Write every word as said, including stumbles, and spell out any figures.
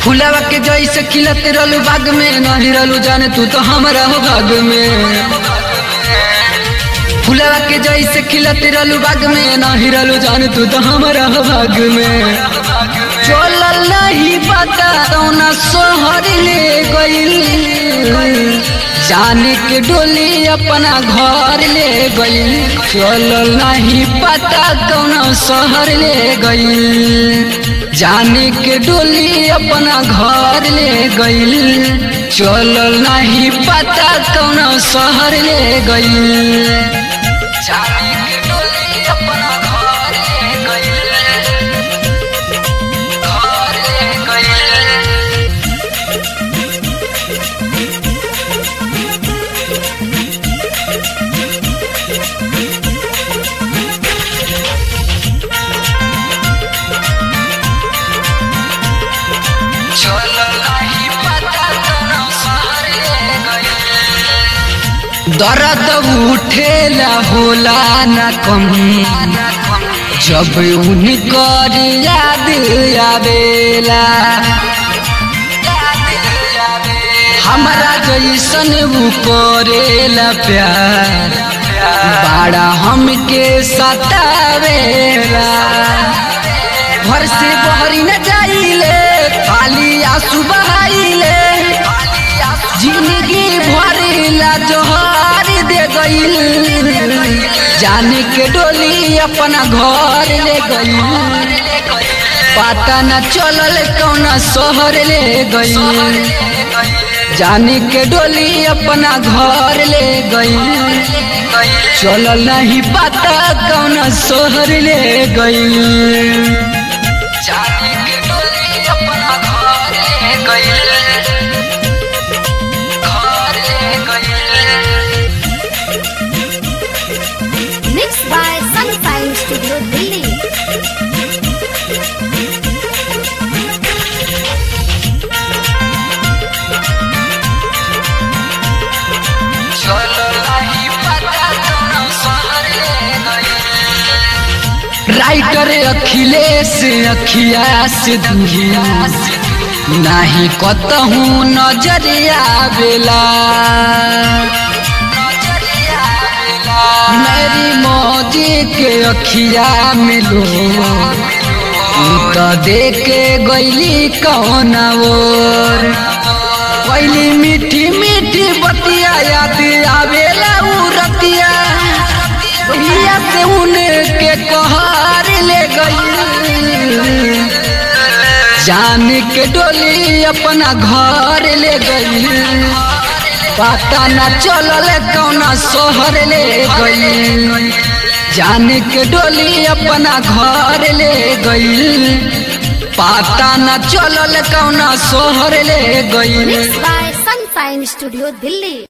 फुलावा के जैसे खिलते रहलू बाग में, नहीं रहलू जाने तू तो हमारा हो भाग में। फुलावा के जैसे खिलते रहलू बाग में, नहीं रहलू जाने तू तो हमारा हो भाग में। चलल नहीं पता कौना शहर ले गइल, जाने के डोली अपना घर ले गइल। चलल नहीं पता कौना शहर ले गइल, जाने के डोली अपना घर ले गइल। चलल नहीं पता कौना शहर ले गइल, जाने के डोली अपना घर ले गइल, घर ले गइल। दर्द उठेला होला न कम, जब उनकर याद आवेला। हमारा जैसन वो करेला प्यार, बड़ा हमके सतावेला। घर से बहरी न जाइले, खाली आंसू बहाइले। जिंदगी भरेला जोहर दे गइल, जाने के डोली अपना घर ले गइल। पता न चलल कौना शहर ले गइल, जाने के डोली अपना घर ले गइल। चलल नहीं पता कौना शहर ले गइल, जाने के डोली अपना घर ले गइल। Mixed by Sunshine Studio Delhi. Writer Akhilesh अखिया से दुहिया, नहीं कतहूँ नजरिया बेला। मेरी मौजी के अखिया में लो, तो देखे गईली कौन और पहली मीठी मीठी बतिया याद आवेला उ रतिया। भैया से उनके कहर ले गई, जान के डोली अपना घर ले गई। पता न चलल कौना शहर ले गई, जान के डोली अपना घर ले गई। पता न चलल कौना शहर ले गई। Mixed by Sunshine Studio Delhi.